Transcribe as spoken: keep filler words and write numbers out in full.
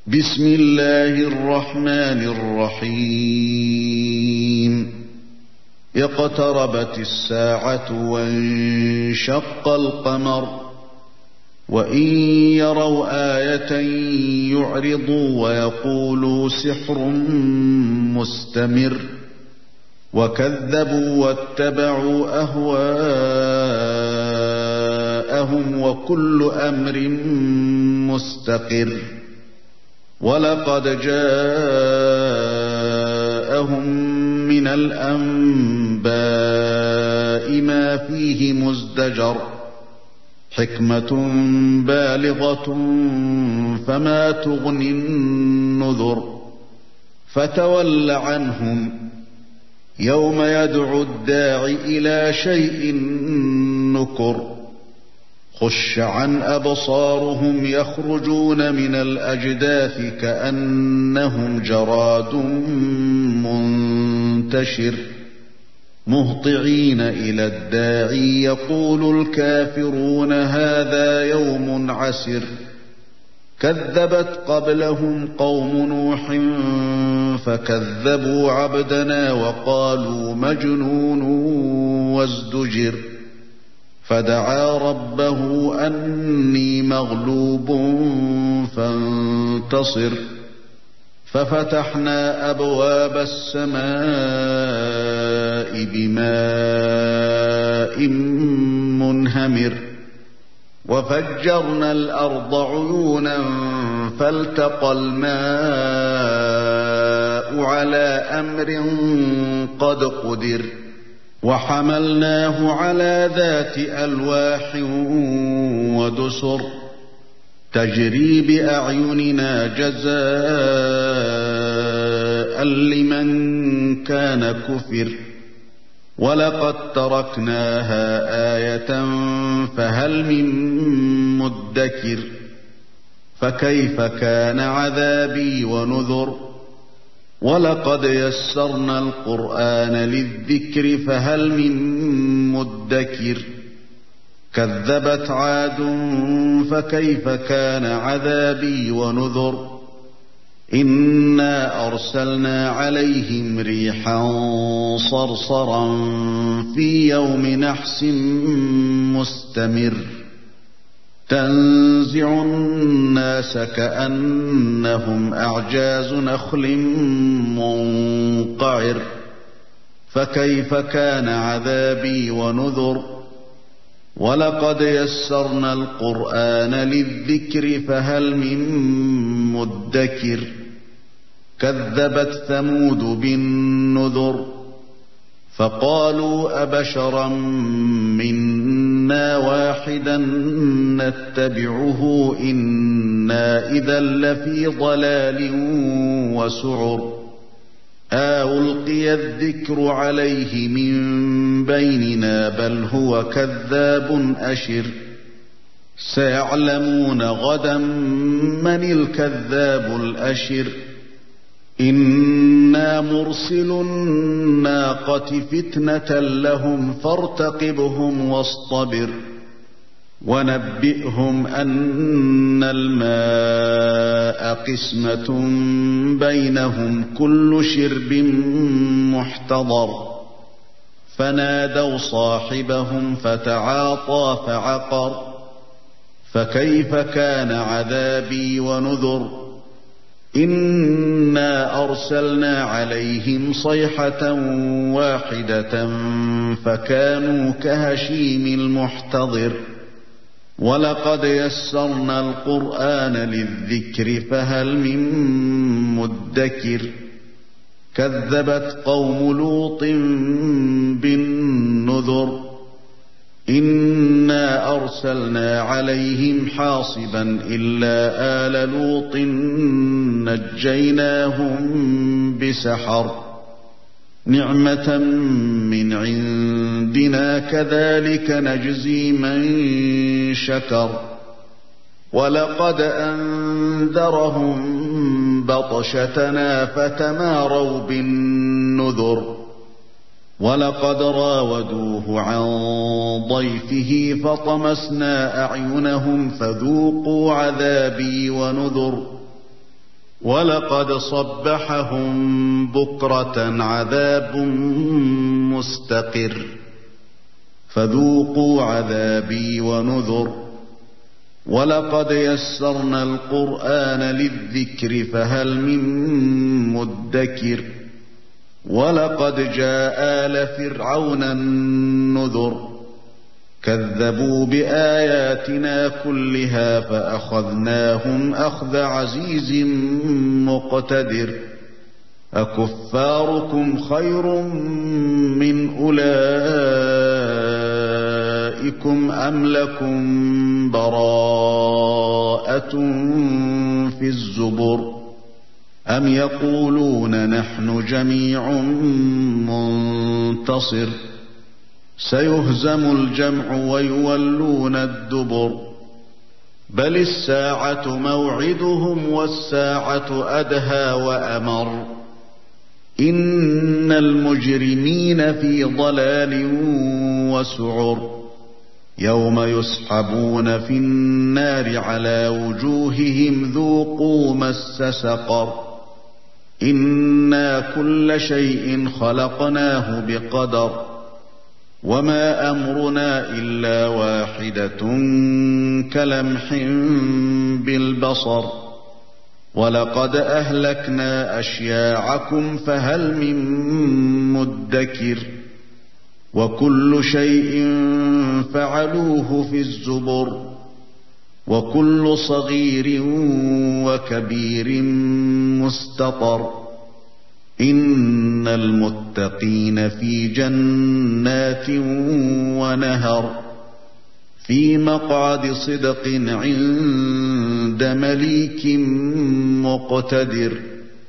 بسم الله الرحمن الرحيم اقتربت الساعة وانشق القمر وإن يروا آية يعرضوا ويقولوا سحر مستمر وكذبوا واتبعوا أهواءهم وكل أمر مستقر ولقد جاءهم من الأنباء ما فيه مزدجر حكمة بالغة فما تغني النذر فتول عنهم يوم يدعو الداع إلى شيء نكر خش عن أبصارهم يخرجون من الأجداث كأنهم جراد منتشر مهطعين إلى الداعي يقول الكافرون هذا يوم عسر كذبت قبلهم قوم نوح فكذبوا عبدنا وقالوا مجنون وازدجر فدعا ربه أني مغلوب فانتصر ففتحنا أبواب السماء بماء منهمر وفجرنا الأرض عيونا فالتقى الماء على أمر قد قدر وحملناه على ذات ألواح ودسر تجري بأعيننا جزاء لمن كان كفر ولقد تركناها آية فهل من مدكر فكيف كان عذابي ونذر ولقد يسرنا القرآن للذكر فهل من مدكر كذبت عاد فكيف كان عذابي ونذر إنا أرسلنا عليهم ريحا صرصرا في يوم نحس مستمر تنزع الناس كأنهم أعجاز نخل منقعر فكيف كان عذابي ونذر ولقد يسرنا القرآن للذكر فهل من مدكر كذبت ثمود بالنذر فقالوا أبشرا منا واحدا نتبعه إنا إذا لفي ضلال وسعر ألقي الذكر عليه من بيننا بل هو كذاب أشر سيعلمون غدا من الكذاب الأشر إنا مرسل الناقة فتنة لهم فارتقبهم واصطبر ونبئهم أن الماء قسمة بينهم كل شرب محتضر فنادوا صاحبهم فتعاطى فعقر فكيف كان عذابي ونذر إنا أرسلنا عليهم صيحة واحدة فكانوا كهشيم المحتضر ولقد يسرنا القرآن للذكر فهل من مدكر كذبت قوم لوط بالنذر إنا أرسلنا عليهم حاصبا إلا آل لوط نجيناهم بسحر نعمة من عندنا كذلك نجزي من شكر ولقد أنذرهم بطشتنا فتماروا بالنذر ولقد راودوه عن ضيفه فطمسنا أعينهم فذوقوا عذابي ونذر ولقد صبحهم بكرة عذاب مستقر فذوقوا عذابي ونذر ولقد يسرنا القرآن للذكر فهل من مدكر ولقد جاء آل فرعون النذر كذبوا بآياتنا كلها فأخذناهم أخذ عزيز مقتدر أكفاركم خير من أولئكم أم لكم براءة في الزبر أم يقولون نحن جميع منتصر سيهزم الجمع ويولون الدبر بل الساعة موعدهم والساعة أدهى وأمر إن المجرمين في ضلال وسعر يوم يسحبون في النار على وجوههم ذوقوا مس سقر إنا كل شيء خلقناه بقدر وما أمرنا إلا واحدة كلمح بالبصر ولقد أهلكنا أشياعكم فهل من مدكر وكل شيء فعلوه في الزبر وكل صغير وكبير مستطر إن المتقين في جنات ونهر في مقعد صدق عند مليك مقتدر.